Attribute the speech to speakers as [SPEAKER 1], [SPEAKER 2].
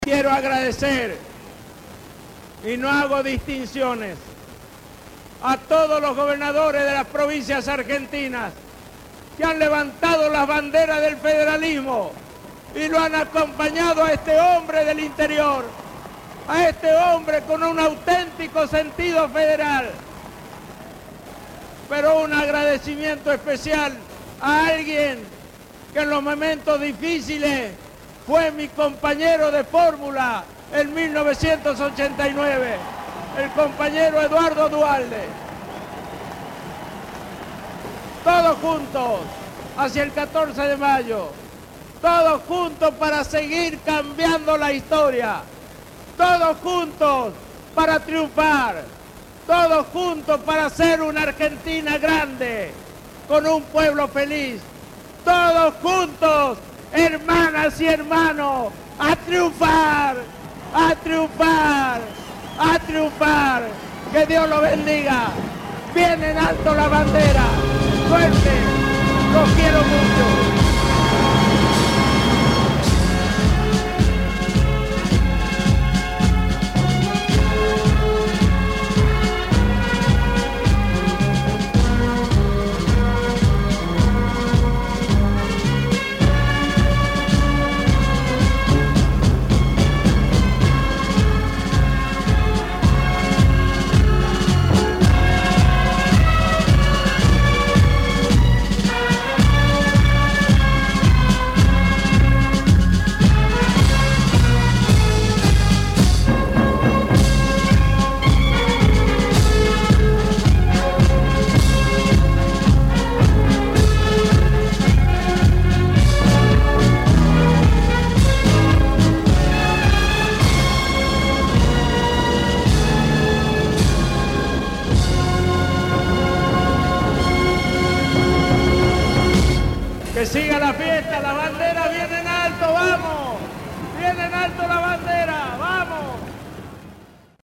[SPEAKER 1] Quiero agradecer, y no hago distinciones, a todos los gobernadores de las provincias argentinas que han levantado las banderas del federalismo y lo han acompañado a este hombre del interior, a este hombre con un auténtico sentido federal. Pero un agradecimiento especial a alguien que en los momentos difíciles fue mi compañero de fórmula en 1989, el compañero Eduardo Duhalde. Todos juntos hacia el 14 de mayo, todos juntos para seguir cambiando la historia, todos juntos para triunfar, todos juntos para hacer una Argentina grande, con un pueblo feliz, todos juntos, hermanas y hermanos, a triunfar, a triunfar, a triunfar. Que Dios lo bendiga. Bien en alto la bandera. Suerte. Los quiero mucho. Que siga la fiesta, la bandera bien.